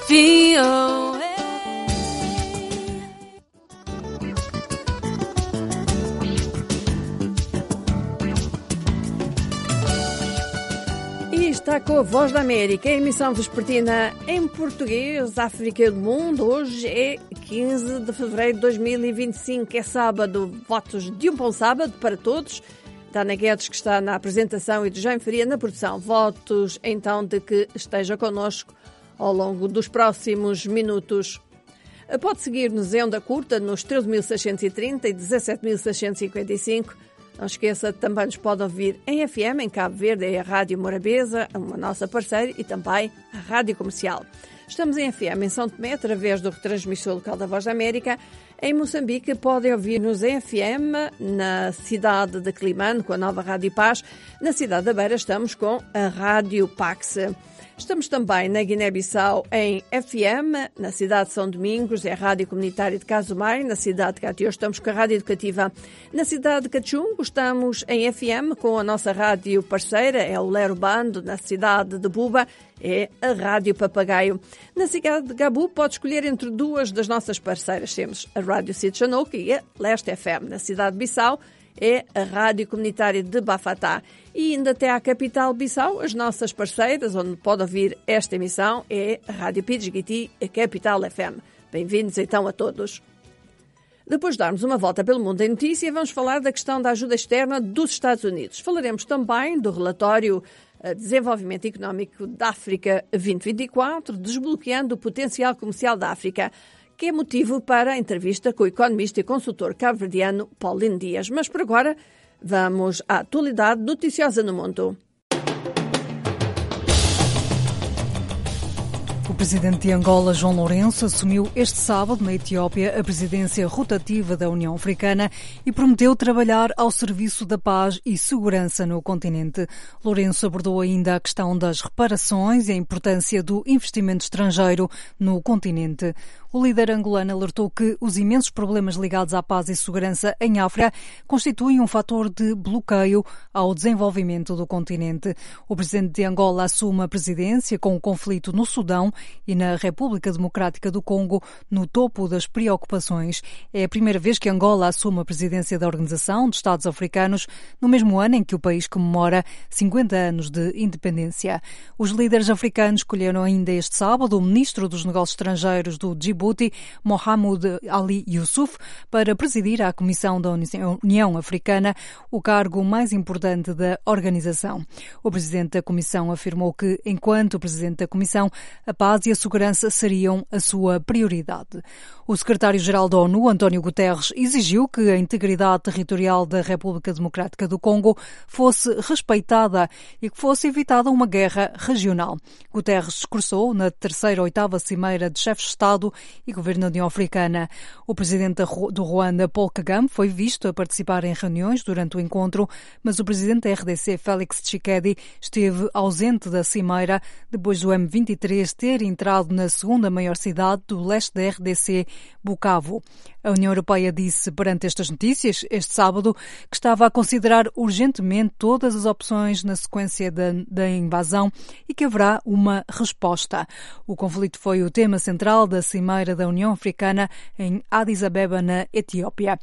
VOA. E está com a Voz da América, a emissão vespertina em português, África do Mundo. Hoje é 15 de fevereiro de 2025, é sábado. Votos de um bom sábado para todos. Dana Guedes, que está na apresentação, e de Jaime Faria na produção. Votos, então, de que esteja connosco ao longo dos próximos minutos. Pode seguir-nos em onda curta nos 13.630 e 17.655. Não esqueça, também nos pode ouvir em FM, em Cabo Verde, é a Rádio Morabeza, uma nossa parceira, e também a Rádio Comercial. Estamos em FM em São Tomé, através do retransmissor local da Voz da América. Em Moçambique, podem ouvir-nos em FM, na cidade de Climane, com a nova Rádio Paz. Na cidade da Beira estamos com a Rádio Pax. Estamos também na Guiné-Bissau em FM, na cidade de São Domingos, é a Rádio Comunitária de Casumai. Na cidade de Catió estamos com a Rádio Educativa. Na cidade de Cachumbo estamos em FM com a nossa rádio parceira, é o Lero Bando. Na cidade de Buba é a Rádio Papagaio. Na cidade de Gabu pode escolher entre duas das nossas parceiras. Temos a Rádio Sitchanouk e a Leste FM. Na cidade de Bissau é a Rádio Comunitária de Bafatá. E ainda até à capital Bissau, as nossas parceiras, onde pode ouvir esta emissão, é a Rádio Pidgiti, a Capital FM. Bem-vindos então a todos. Depois de darmos uma volta pelo mundo em notícia, vamos falar da questão da ajuda externa dos Estados Unidos. Falaremos também do relatório Desenvolvimento Económico da África 2024, desbloqueando o potencial comercial da África, que é motivo para a entrevista com o economista e consultor cabo-verdiano Paulino Dias. Mas por agora, vamos à atualidade noticiosa no mundo. O presidente de Angola, João Lourenço, assumiu este sábado na Etiópia a presidência rotativa da União Africana e prometeu trabalhar ao serviço da paz e segurança no continente. Lourenço abordou ainda a questão das reparações e a importância do investimento estrangeiro no continente. O líder angolano alertou que os imensos problemas ligados à paz e segurança em África constituem um fator de bloqueio ao desenvolvimento do continente. O presidente de Angola assume a presidência com o conflito no Sudão e na República Democrática do Congo no topo das preocupações. É a primeira vez que Angola assume a presidência da Organização dos Estados Africanos, no mesmo ano em que o país comemora 50 anos de independência. Os líderes africanos escolheram ainda este sábado o ministro dos Negócios Estrangeiros do Djibouti, Mohamed Ali Youssouf, para presidir a Comissão da União Africana, o cargo mais importante da organização. O presidente da Comissão afirmou que, enquanto presidente da Comissão, a paz e a segurança seriam a sua prioridade. O secretário-geral da ONU, António Guterres, exigiu que a integridade territorial da República Democrática do Congo fosse respeitada e que fosse evitada uma guerra regional. Guterres discursou na terceira ou oitava cimeira de chefes de Estado e Governo da União Africana. O presidente do Ruanda, Paul Kagame, foi visto a participar em reuniões durante o encontro, mas o presidente da RDC, Félix Tshisekedi, esteve ausente da cimeira depois do M23 ter entrado na segunda maior cidade do leste da RDC, Bukavu. A União Europeia disse perante estas notícias, este sábado, que estava a considerar urgentemente todas as opções na sequência da invasão e que haverá uma resposta. O conflito foi o tema central da Cimeira da União Africana em Addis Abeba, na Etiópia.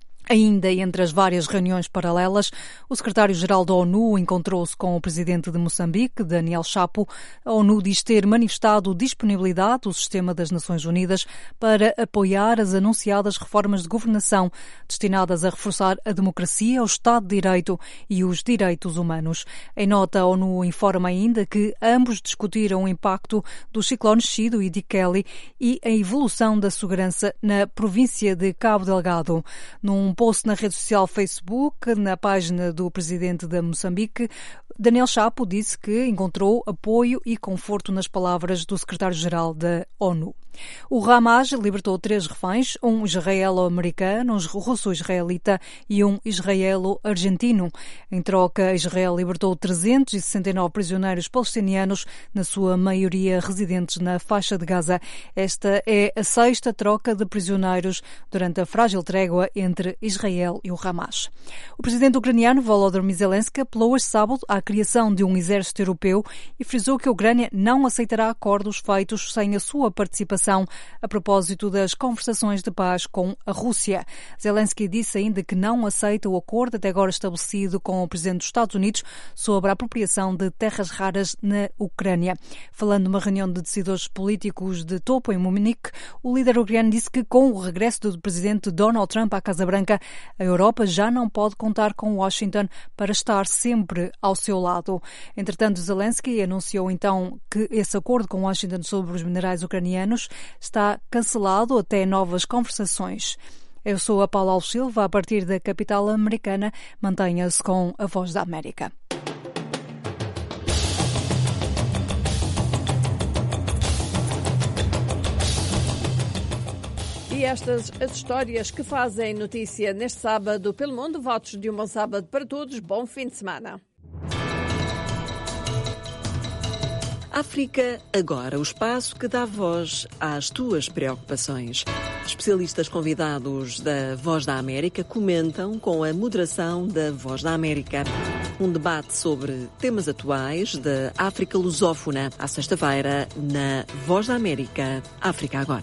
Ainda entre as várias reuniões paralelas, o secretário-geral da ONU encontrou-se com o presidente de Moçambique, Daniel Chapo. A ONU diz ter manifestado disponibilidade do sistema das Nações Unidas para apoiar as anunciadas reformas de governação destinadas a reforçar a democracia, o Estado de Direito e os direitos humanos. Em nota, a ONU informa ainda que ambos discutiram o impacto dos ciclones Chido e Dikeli e a evolução da segurança na província de Cabo Delgado. Num post na rede social Facebook, na página do presidente de Moçambique, Daniel Chapo disse que encontrou apoio e conforto nas palavras do secretário-geral da ONU. O Hamas libertou 3 reféns, um israelo-americano, um russo-israelita e um israelo-argentino. Em troca, Israel libertou 369 prisioneiros palestinianos, na sua maioria residentes na faixa de Gaza. Esta é a 6ª troca de prisioneiros durante a frágil trégua entre Israel e o Hamas. O presidente ucraniano Volodymyr Zelensky apelou este sábado à criação de um exército europeu e frisou que a Ucrânia não aceitará acordos feitos sem a sua participação a propósito das conversações de paz com a Rússia. Zelensky disse ainda que não aceita o acordo até agora estabelecido com o presidente dos Estados Unidos sobre a apropriação de terras raras na Ucrânia. Falando numa reunião de decisores políticos de topo em Munique, o líder ucraniano disse que com o regresso do presidente Donald Trump à Casa Branca, a Europa já não pode contar com Washington para estar sempre ao seu lado. Entretanto, Zelensky anunciou então que esse acordo com Washington sobre os minerais ucranianos está cancelado até novas conversações. Eu sou a Paula Alves Silva, a partir da capital americana. Mantenha-se com a Voz da América. E estas as histórias que fazem notícia neste sábado pelo mundo. Votos de um bom sábado para todos. Bom fim de semana. África Agora, o espaço que dá voz às tuas preocupações. Especialistas convidados da Voz da América comentam com a moderação da Voz da América. Um debate sobre temas atuais da África lusófona, à sexta-feira, na Voz da América, África Agora.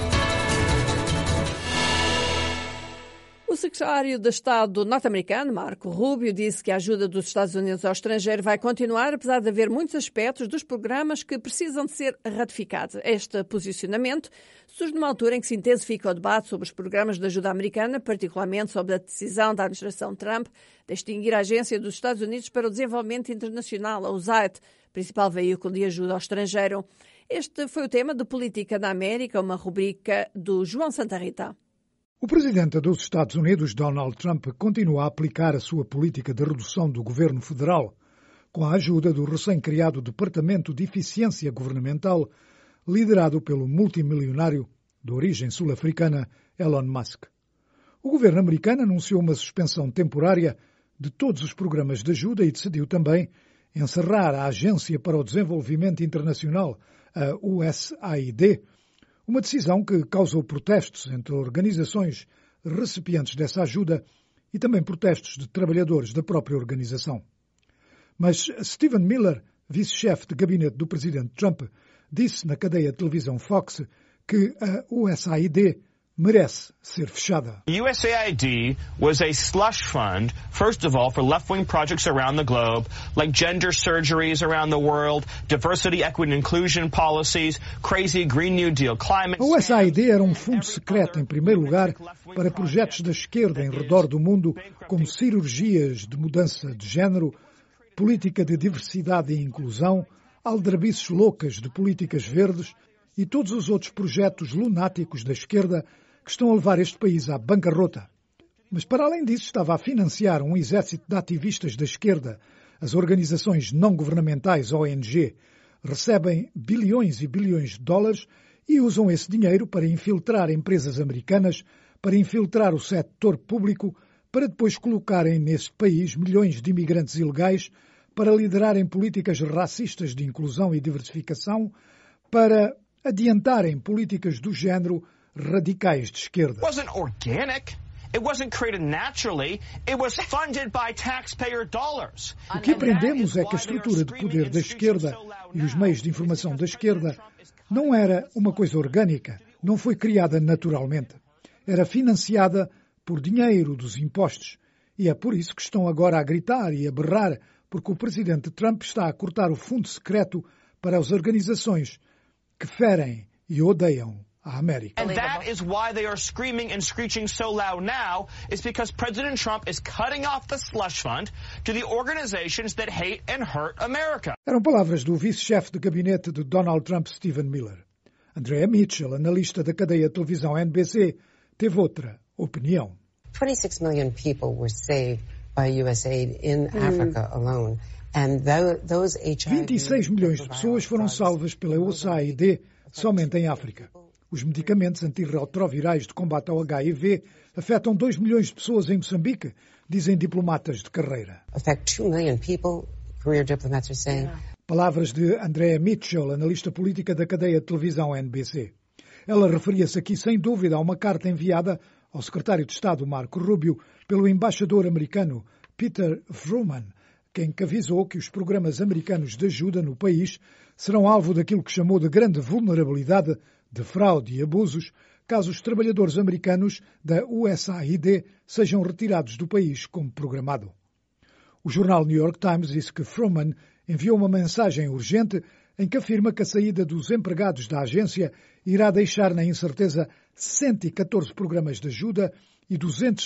O secretário de Estado norte-americano, Marco Rubio, disse que a ajuda dos Estados Unidos ao estrangeiro vai continuar, apesar de haver muitos aspectos dos programas que precisam de ser ratificados. Este posicionamento surge numa altura em que se intensifica o debate sobre os programas de ajuda americana, particularmente sobre a decisão da administração Trump de extinguir a Agência dos Estados Unidos para o Desenvolvimento Internacional, a USAID, principal veículo de ajuda ao estrangeiro. Este foi o tema de Política na América, uma rubrica do João Santa Rita. O presidente dos Estados Unidos, Donald Trump, continua a aplicar a sua política de redução do governo federal, com a ajuda do recém-criado Departamento de Eficiência Governamental, liderado pelo multimilionário de origem sul-africana Elon Musk. O governo americano anunciou uma suspensão temporária de todos os programas de ajuda e decidiu também encerrar a Agência para o Desenvolvimento Internacional, a USAID, uma decisão que causou protestos entre organizações recipientes dessa ajuda e também protestos de trabalhadores da própria organização. Mas Stephen Miller, vice-chefe de gabinete do presidente Trump, disse na cadeia de televisão Fox que a USAID merece ser fechada. USAID was a slush fund, first of all, for left-wing projects around the globe, like gender surgeries around the world, diversity, equity and inclusion policies, crazy Green New Deal, climate... A USAID era um fundo secreto, em primeiro lugar, para projetos da esquerda em redor do mundo, como cirurgias de mudança de género, política de diversidade e inclusão, aldrabices loucas de políticas verdes e todos os outros projetos lunáticos da esquerda que estão a levar este país à bancarrota. Mas, para além disso, estava a financiar um exército de ativistas da esquerda. As organizações não-governamentais, ONG, recebem bilhões e bilhões de dólares e usam esse dinheiro para infiltrar empresas americanas, para infiltrar o setor público, para depois colocarem neste país milhões de imigrantes ilegais, para liderarem políticas racistas de inclusão e diversificação, para adiantarem políticas do género radicais de esquerda. It wasn't organic. It wasn't created naturally. It was funded by taxpayer dollars. O que aprendemos é que a estrutura de poder da esquerda e os meios de informação da esquerda não era uma coisa orgânica, não foi criada naturalmente. Era financiada por dinheiro dos impostos. E é por isso que estão agora a gritar e a berrar, porque o presidente Trump está a cortar o fundo secreto para as organizações que ferem e odeiam a América. And that is why they are screaming and screeching so loud now, is because President Trump is cutting off the slush fund to the organizations that hate and hurt America. Eram palavras do vice-chefe de gabinete de Donald Trump, Stephen Miller. Andrea Mitchell, analista da cadeia de televisão NBC, teve outra opinião. 26 million people were saved by USAID in Africa alone. And those HIV... 26 milhões de pessoas foram salvas pela USAID somente em África. Os medicamentos antirretrovirais de combate ao HIV afetam 2 milhões de pessoas em Moçambique, dizem diplomatas de carreira. Affect 2 million people, career diplomats are saying. Palavras de Andrea Mitchell, analista política da cadeia de televisão NBC. Ela referia-se aqui, sem dúvida, a uma carta enviada ao secretário de Estado, Marco Rubio, pelo embaixador americano Peter Vrooman, quem avisou que os programas americanos de ajuda no país serão alvo daquilo que chamou de grande vulnerabilidade, de fraude e abusos, caso os trabalhadores americanos da USAID sejam retirados do país como programado. O jornal New York Times disse que Vrooman enviou uma mensagem urgente em que afirma que a saída dos empregados da agência irá deixar na incerteza 114 programas de ajuda e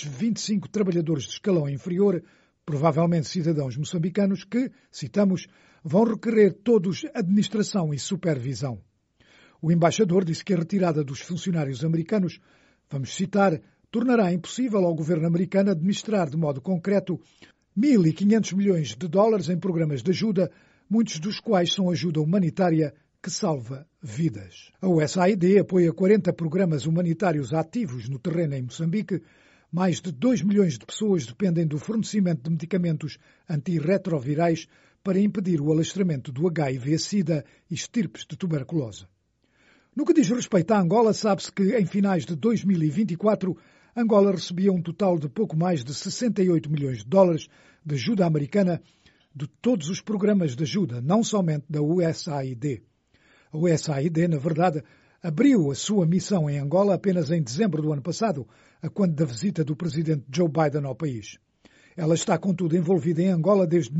225 trabalhadores de escalão inferior, provavelmente cidadãos moçambicanos que, citamos, vão requerer todos administração e supervisão. O embaixador disse que a retirada dos funcionários americanos, vamos citar, tornará impossível ao governo americano administrar de modo concreto 1.500 milhões de dólares em programas de ajuda, muitos dos quais são ajuda humanitária que salva vidas. A USAID apoia 40 programas humanitários ativos no terreno em Moçambique. Mais de 2 milhões de pessoas dependem do fornecimento de medicamentos antirretrovirais para impedir o alastramento do HIV-Sida e estirpes de tuberculose. No que diz respeito à Angola, sabe-se que em finais de 2024, Angola recebia um total de pouco mais de 68 milhões de dólares de ajuda americana de todos os programas de ajuda, não somente da USAID. A USAID, na verdade, abriu a sua missão em Angola apenas em dezembro do ano passado, a quando da visita do presidente Joe Biden ao país. Ela está, contudo, envolvida em Angola desde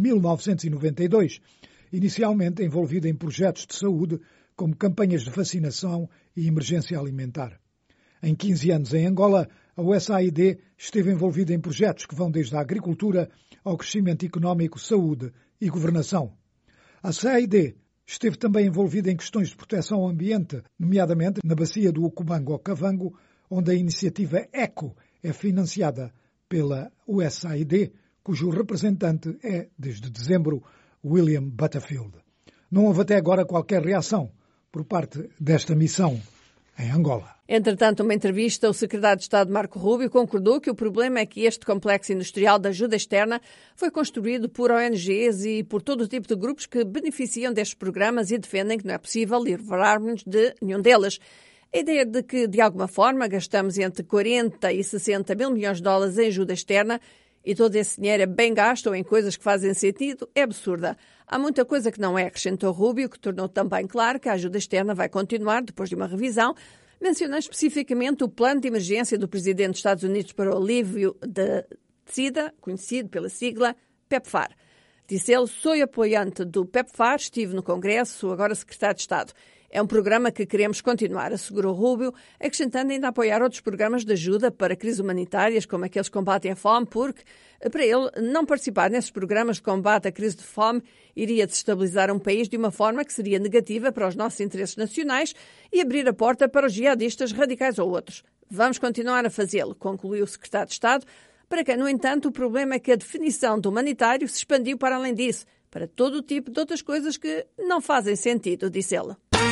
1992, inicialmente envolvida em projetos de saúde, como campanhas de vacinação e emergência alimentar. Em 15 anos em Angola, a USAID esteve envolvida em projetos que vão desde a agricultura ao crescimento económico, saúde e governação. A USAID esteve também envolvida em questões de proteção ao ambiente, nomeadamente na bacia do Okavango, onde a iniciativa ECO é financiada pela USAID, cujo representante é, desde dezembro, William Butterfield. Não houve até agora qualquer reação por parte desta missão em Angola. Entretanto, numa entrevista, o secretário de Estado Marco Rubio concordou que o problema é que este complexo industrial de ajuda externa foi construído por ONGs e por todo o tipo de grupos que beneficiam destes programas e defendem que não é possível livrarmos de nenhum deles. A ideia de que, de alguma forma, gastamos entre 40 e 60 mil milhões de dólares em ajuda externa e todo esse dinheiro é bem gasto ou em coisas que fazem sentido é absurda. Há muita coisa que não é, acrescentou Rubio, que tornou também claro que a ajuda externa vai continuar depois de uma revisão, mencionando especificamente o plano de emergência do presidente dos Estados Unidos para o alívio da SIDA, conhecido pela sigla PEPFAR. Disse ele, sou apoiante do PEPFAR, estive no Congresso, sou agora secretário de Estado. É um programa que queremos continuar, assegurou Rubio, acrescentando ainda apoiar outros programas de ajuda para crises humanitárias, como aqueles que combatem a fome, porque, para ele, não participar nesses programas de combate à crise de fome iria desestabilizar um país de uma forma que seria negativa para os nossos interesses nacionais e abrir a porta para os jihadistas radicais ou outros. Vamos continuar a fazê-lo, concluiu o secretário de Estado, para quem, no entanto, o problema é que a definição de humanitário se expandiu para além disso, para todo o tipo de outras coisas que não fazem sentido, disse ele.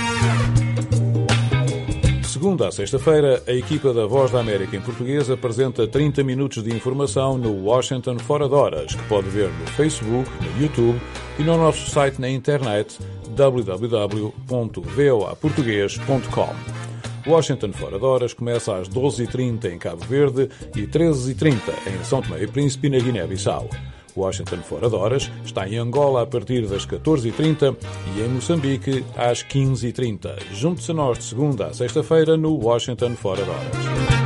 Segunda a sexta-feira, a equipa da Voz da América em português apresenta 30 minutos de informação no Washington Fora de Horas, que pode ver no Facebook, no YouTube e no nosso site na internet www.voaportugues.com. Washington Fora de Horas começa às 12h30 em Cabo Verde e 13h30 em São Tomé e Príncipe, na Guiné-Bissau. Washington Fora de Horas está em Angola a partir das 14h30 e em Moçambique às 15h30. Junte-se a nós de segunda a sexta-feira no Washington Fora de Horas.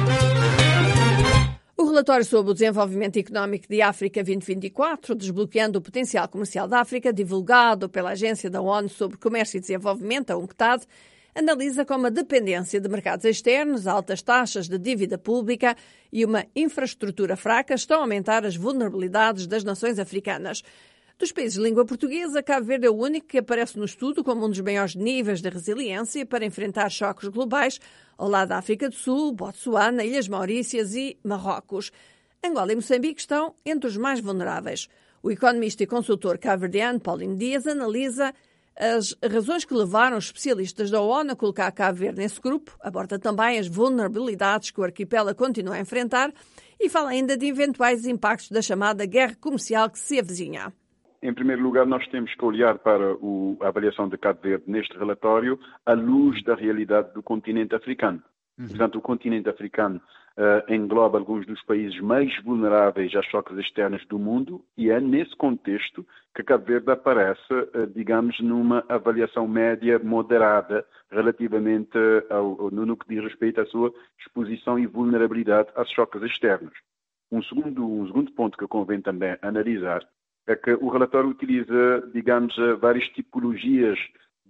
O relatório sobre o desenvolvimento económico de África 2024, desbloqueando o potencial comercial da África, divulgado pela Agência da ONU sobre Comércio e Desenvolvimento, a UNCTAD, analisa como a dependência de mercados externos, altas taxas de dívida pública e uma infraestrutura fraca estão a aumentar as vulnerabilidades das nações africanas. Dos países de língua portuguesa, Cabo Verde é o único que aparece no estudo como um dos maiores níveis de resiliência para enfrentar choques globais, ao lado da África do Sul, Botsuana, Ilhas Maurícias e Marrocos. Angola e Moçambique estão entre os mais vulneráveis. O economista e consultor cabo-verdiano Paulinho Dias analisa As razões que levaram os especialistas da ONU a colocar Cabo Verde nesse grupo aborda também as vulnerabilidades que o arquipélago continua a enfrentar e fala ainda de eventuais impactos da chamada guerra comercial que se avizinha. Em primeiro lugar, nós temos que olhar para a avaliação de Cabo Verde neste relatório à luz da realidade do continente africano. Portanto, o continente africano engloba alguns dos países mais vulneráveis a choques externos do mundo e é nesse contexto que Cabo Verde aparece, digamos, numa avaliação média moderada relativamente no que diz respeito à sua exposição e vulnerabilidade a choques externos. Um segundo ponto que convém também analisar é que o relatório utiliza, digamos, várias tipologias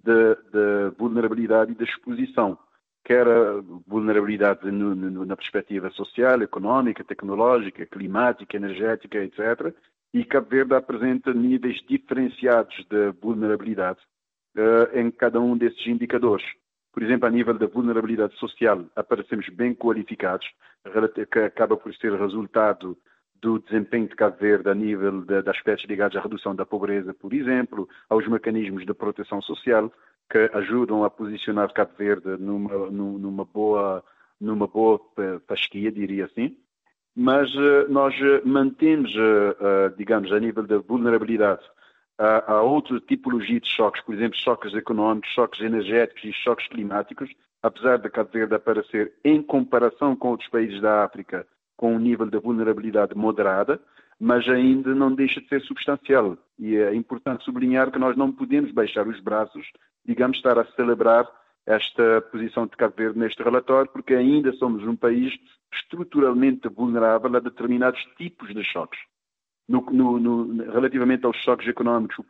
de vulnerabilidade e de exposição, quer a vulnerabilidade na perspectiva social, económica, tecnológica, climática, energética, etc. E Cabo Verde apresenta níveis diferenciados de vulnerabilidade em cada um desses indicadores. Por exemplo, a nível da vulnerabilidade social, aparecemos bem qualificados, que acaba por ser resultado do desempenho de Cabo Verde a nível de aspectos ligados à redução da pobreza, por exemplo, aos mecanismos de proteção social, que ajudam a posicionar Cabo Verde numa boa fasquia, diria assim. Mas nós mantemos, digamos, a nível da vulnerabilidade a outra tipologia de choques, por exemplo, choques económicos, choques energéticos e choques climáticos, apesar de Cabo Verde aparecer em comparação com outros países da África com um nível de vulnerabilidade moderada, mas ainda não deixa de ser substancial. E é importante sublinhar que nós não podemos baixar os braços, digamos, estar a celebrar esta posição de Cabo Verde neste relatório, porque ainda somos um país estruturalmente vulnerável a determinados tipos de choques. Relativamente aos choques económicos, o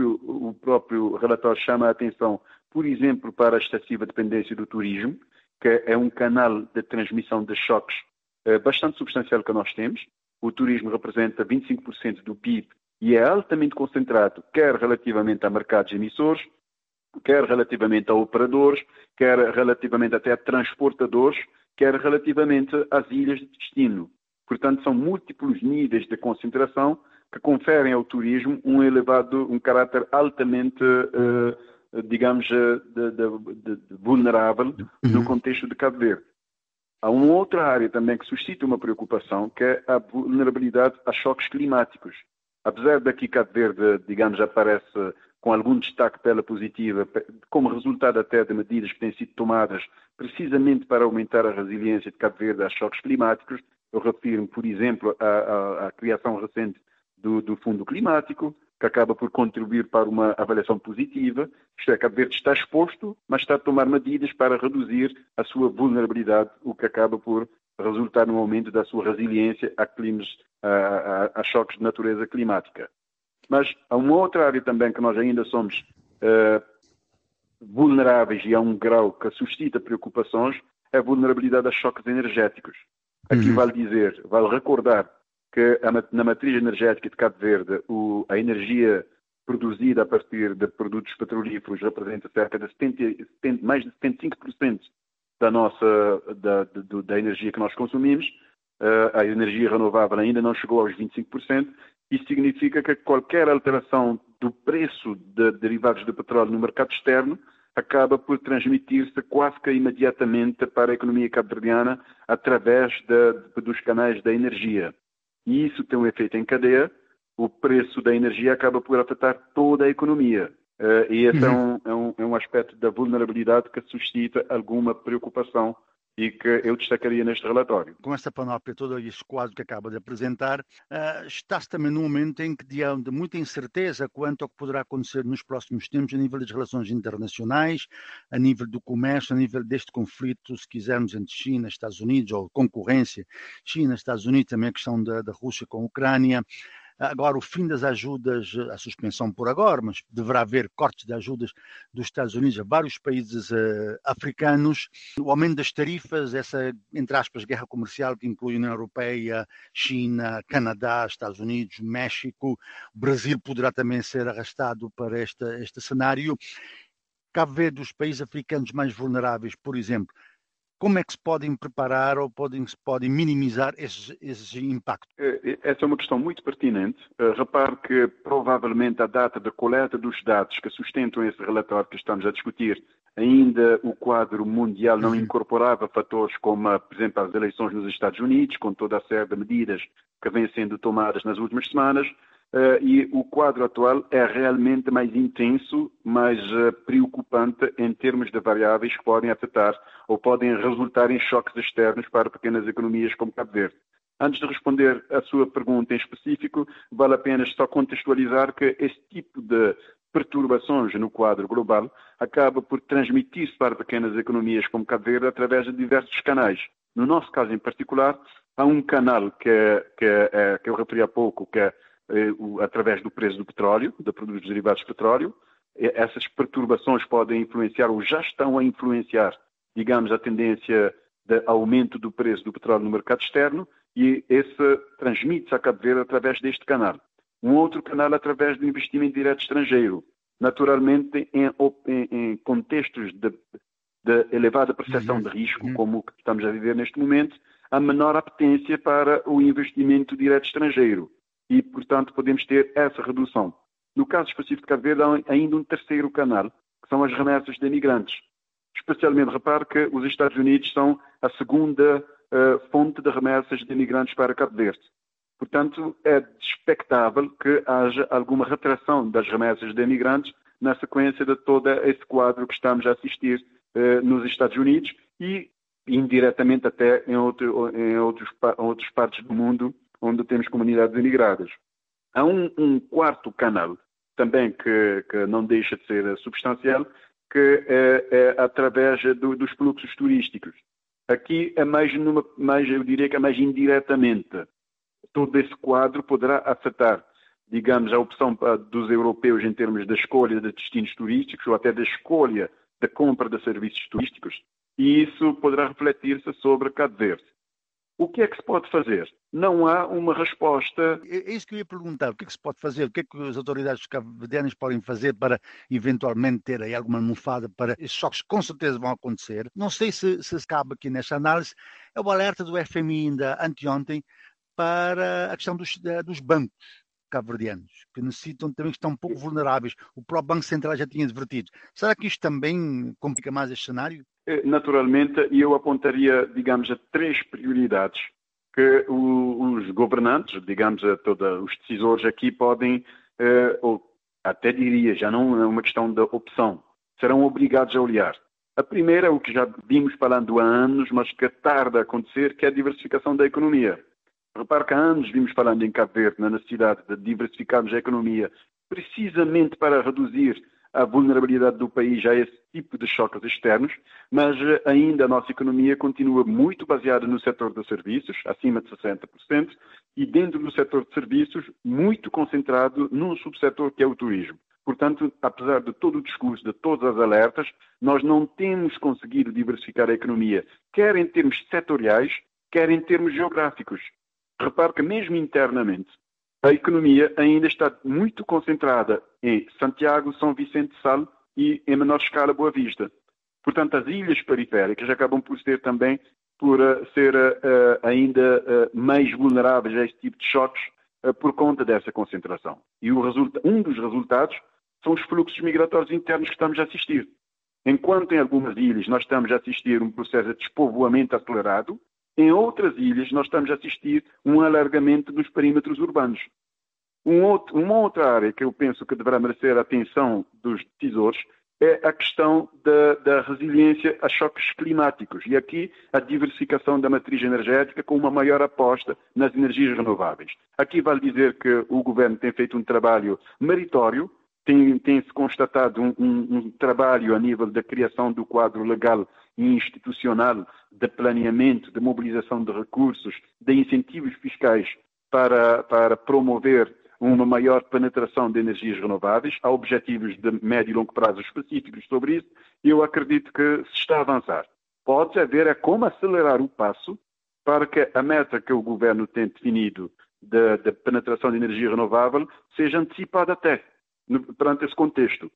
próprio relatório chama a atenção, por exemplo, para a excessiva dependência do turismo, que é um canal de transmissão de choques bastante substancial que nós temos. O turismo representa 25% do PIB e é altamente concentrado, quer relativamente a mercados emissores, quer relativamente a operadores, quer relativamente até a transportadores, quer relativamente às ilhas de destino. Portanto, são múltiplos níveis de concentração que conferem ao turismo um caráter altamente, digamos, vulnerável no contexto de Cabo Verde. Há uma outra área também que suscita uma preocupação, que é a vulnerabilidade a choques climáticos. Apesar daqui Cabo Verde, digamos, aparece com algum destaque pela positiva, como resultado até de medidas que têm sido tomadas precisamente para aumentar a resiliência de Cabo Verde a choques climáticos, eu refiro-me, por exemplo, à criação recente do Fundo Climático, que acaba por contribuir para uma avaliação positiva. Isto é, Cabo Verde está exposto, mas está a tomar medidas para reduzir a sua vulnerabilidade, o que acaba por resultar no aumento da sua resiliência a choques de natureza climática. Mas há uma outra área também que nós ainda somos vulneráveis e a um grau que suscita preocupações, é a vulnerabilidade a choques energéticos. Aqui vale recordar que na matriz energética de Cabo Verde, a energia produzida a partir de produtos petrolíferos representa cerca de mais de 75% da energia que nós consumimos. A energia renovável ainda não chegou aos 25%. Isso significa que qualquer alteração do preço de derivados de petróleo no mercado externo acaba por transmitir-se quase que imediatamente para a economia cabo-verdiana através dos canais da energia. E isso tem um efeito em cadeia. O preço da energia acaba por afetar toda a economia. E esse é um aspecto da vulnerabilidade que suscita alguma preocupação e que eu destacaria neste relatório. Com esta panóplia, todo este quadro que acaba de apresentar, está-se também num momento em que de muita incerteza quanto ao que poderá acontecer nos próximos tempos a nível das relações internacionais, a nível do comércio, a nível deste conflito, se quisermos, entre China e Estados Unidos, ou concorrência China-Estados Unidos, também a questão da Rússia com a Ucrânia. Agora, o fim das ajudas, a suspensão por agora, mas deverá haver cortes de ajudas dos Estados Unidos a vários países africanos, o aumento das tarifas, essa, entre aspas, guerra comercial que inclui a União Europeia, China, Canadá, Estados Unidos, México, o Brasil poderá também ser arrastado para este cenário. Cabo Verde, dos países africanos mais vulneráveis, por exemplo, como é que se podem preparar ou se podem minimizar esse impacto? Essa é uma questão muito pertinente. Repare que provavelmente a data da coleta dos dados que sustentam esse relatório que estamos a discutir, ainda o quadro mundial não incorporava fatores como, por exemplo, as eleições nos Estados Unidos, com toda a série de medidas que vêm sendo tomadas nas últimas semanas. E o quadro atual é realmente mais intenso, mais preocupante em termos de variáveis que podem afetar ou podem resultar em choques externos para pequenas economias como Cabo Verde. Antes de responder à sua pergunta em específico, vale a pena só contextualizar que esse tipo de perturbações no quadro global acaba por transmitir-se para pequenas economias como Cabo Verde através de diversos canais. No nosso caso em particular, há um canal que eu referi há pouco, que é através do preço do petróleo, de produtos derivados de petróleo. Essas perturbações podem influenciar ou já estão a influenciar, digamos, a tendência de aumento do preço do petróleo no mercado externo e esse transmite-se a Cabo Verde através deste canal. Um outro canal através do investimento direto estrangeiro. Naturalmente, em contextos de elevada percepção de risco, como o que estamos a viver neste momento, há menor apetência para o investimento direto estrangeiro. E, portanto, podemos ter essa redução. No caso específico de Cabo Verde, há ainda um terceiro canal, que são as remessas de imigrantes. Especialmente, repare que os Estados Unidos são a segunda fonte de remessas de imigrantes para Cabo Verde. Portanto, é expectável que haja alguma retração das remessas de imigrantes na sequência de todo esse quadro que estamos a assistir nos Estados Unidos e, indiretamente, até em outras partes do mundo, onde temos comunidades imigradas. Há um quarto canal, também que não deixa de ser substancial, que é através dos fluxos turísticos. Aqui é eu diria que é mais indiretamente. Todo esse quadro poderá afetar, digamos, a opção dos europeus em termos da escolha de destinos turísticos ou até da escolha da compra de serviços turísticos, e isso poderá refletir-se sobre Cabo Verde. O que é que se pode fazer? Não há uma resposta. É isso que eu ia perguntar. O que é que se pode fazer? O que é que as autoridades cabo-verdianas podem fazer para, eventualmente, ter aí alguma almofada para esses choques que com certeza vão acontecer? Não sei se cabe aqui nesta análise. É o alerta do FMI ainda anteontem para a questão dos bancos cabo-verdianos, que necessitam também, que estão um pouco vulneráveis. O próprio Banco Central já tinha advertido. Será que isto também complica mais este cenário? Naturalmente, eu apontaria, digamos, a 3 prioridades que os governantes, digamos, os decisores aqui podem, ou até diria, já não é uma questão de opção, serão obrigados a olhar. A primeira é o que já vimos falando há anos, mas que tarda a acontecer, que é a diversificação da economia. Repare que há anos vimos falando em Cabo Verde na necessidade de diversificarmos a economia, precisamente para reduzir a vulnerabilidade do país a esse tipo de choques externos, mas ainda a nossa economia continua muito baseada no setor de serviços, acima de 60%, e dentro do setor de serviços, muito concentrado num subsetor que é o turismo. Portanto, apesar de todo o discurso, de todas as alertas, nós não temos conseguido diversificar a economia, quer em termos setoriais, quer em termos geográficos. Repare que mesmo internamente, a economia ainda está muito concentrada em Santiago, São Vicente de Sal e, em menor escala, Boa Vista. Portanto, as ilhas periféricas acabam por ser também ainda mais vulneráveis a este tipo de choques por conta dessa concentração. E um dos resultados são os fluxos migratórios internos que estamos a assistir. Enquanto em algumas ilhas nós estamos a assistir um processo de despovoamento acelerado, em outras ilhas nós estamos a assistir um alargamento dos perímetros urbanos. Uma outra área que eu penso que deverá merecer a atenção dos decisores é a questão da resiliência a choques climáticos. E aqui a diversificação da matriz energética com uma maior aposta nas energias renováveis. Aqui vale dizer que o Governo tem feito um trabalho meritório, tem-se constatado um trabalho a nível da criação do quadro legal e institucional de planeamento, de mobilização de recursos, de incentivos fiscais para promover uma maior penetração de energias renováveis. Há objetivos de médio e longo prazo específicos sobre isso e eu acredito que se está a avançar. Pode haver como acelerar o passo para que a meta que o Governo tem definido de penetração de energia renovável seja antecipada até perante esse contexto.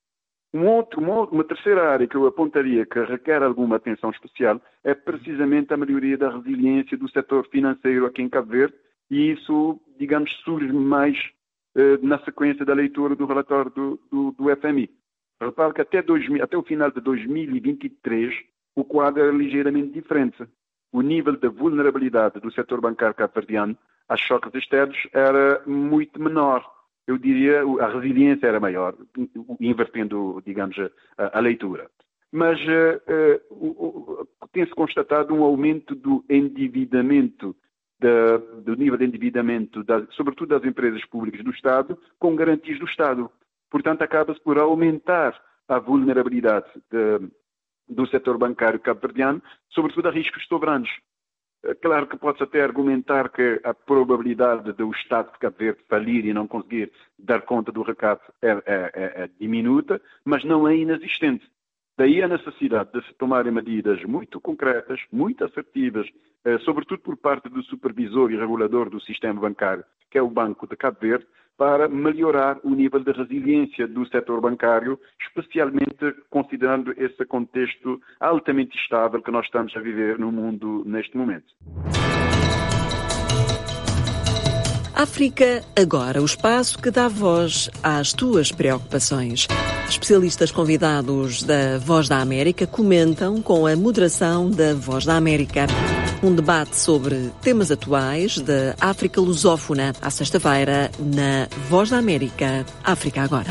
Uma terceira área que eu apontaria que requer alguma atenção especial é precisamente a melhoria da resiliência do setor financeiro aqui em Cabo Verde, e isso, digamos, surge mais na sequência da leitura do relatório do FMI. Repare que até o final de 2023 o quadro era ligeiramente diferente. O nível de vulnerabilidade do setor bancário cabo-verdiano a choques externos era muito menor. Eu diria a resiliência era maior, invertendo, digamos, a leitura. Mas tem-se constatado um aumento do endividamento, do nível de endividamento, sobretudo das empresas públicas do Estado, com garantias do Estado. Portanto, acaba-se por aumentar a vulnerabilidade do setor bancário cabo-verdiano, sobretudo a riscos soberanos. Claro que pode-se até argumentar que a probabilidade do Estado de Cabo Verde falir e não conseguir dar conta do recado é diminuta, mas não é inexistente. Daí a necessidade de se tomarem medidas muito concretas, muito assertivas, sobretudo por parte do supervisor e regulador do sistema bancário, que é o Banco de Cabo Verde, para melhorar o nível de resiliência do setor bancário, especialmente considerando esse contexto altamente instável que nós estamos a viver no mundo neste momento. África Agora, o espaço que dá voz às tuas preocupações. Especialistas convidados da Voz da América comentam com a moderação da Voz da América. Um debate sobre temas atuais da África lusófona, à sexta-feira, na Voz da América, África Agora.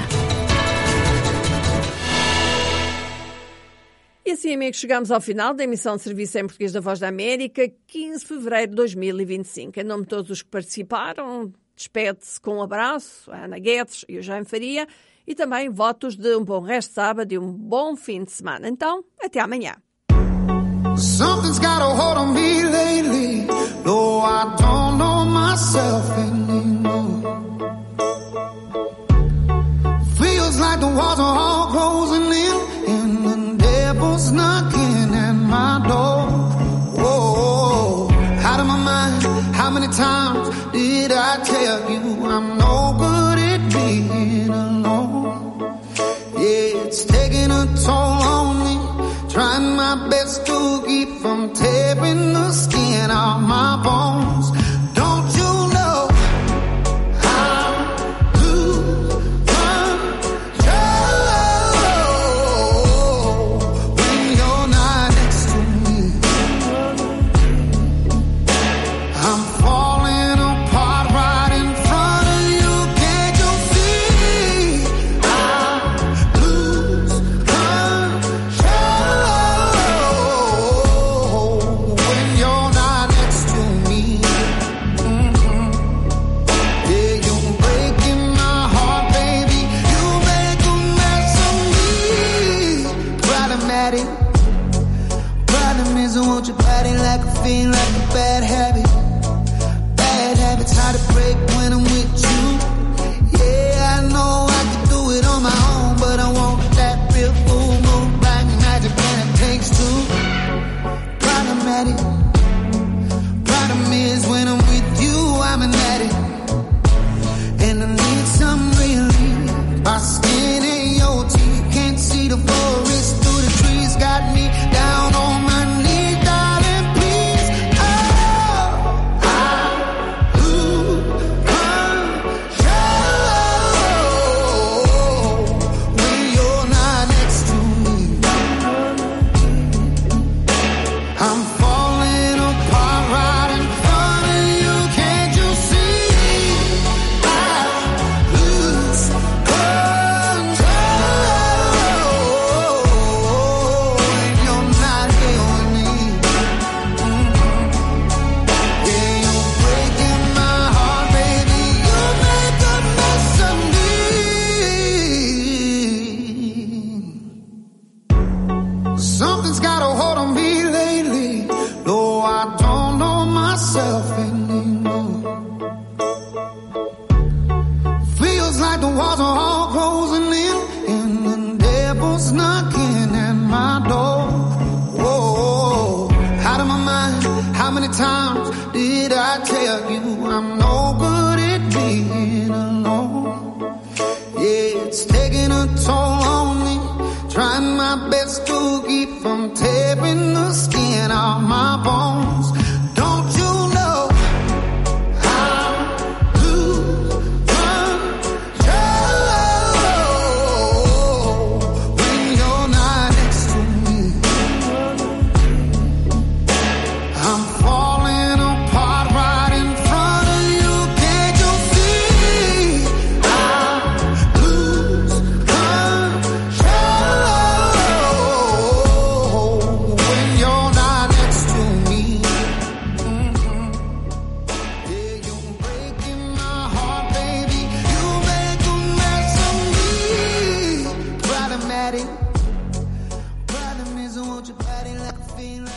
E assim, amigos, chegamos ao final da emissão de serviço em português da Voz da América, 15 de fevereiro de 2025. Em nome de todos os que participaram, despede-se com um abraço a Ana Guedes e o Jaime Faria e também votos de um bom resto de sábado e um bom fim de semana. Então, até amanhã. Something's got a hold on me lately, though I don't know myself anymore. Feels like the walls are all closing in and the devil's knocking at my door. Whoa, out of my mind, how many times did I tell you I'm no good at being alone? Yeah, it's taking a toll on me, trying my best to keep from tearing the skin off my bones. Don't you know I lose control when you're not next to me? I'm falling apart right in front of you. Can't you see? I lose control when you're not next to me. Yeah, you're breaking my heart, baby. You make a mess of me. Problematic. Problem is I want your body like a fiend, like a bad habit. Bad habits hard to break when I'm with you. Yeah, I know I can do it on my own, but I want that real full moon, black magic when it takes two. Problematic. Problem is when I'm with you, I'm an addict, and I need some relief. My skin and your teeth can't see the forest through the trees. Got me down on my knees, darling, please. Oh, I lose control when you're not next to me. I'm falling apart right in front of you. Can't you see? I lose control when you're not here with me. Yeah, you're breaking my heart, baby. You make a mess of me. Something's got a hold on me lately, though I don't know myself anymore. Feels like the walls are all closing in and the devil's knocking at my door. Whoa, out of my mind, how many times did I tell you I'm no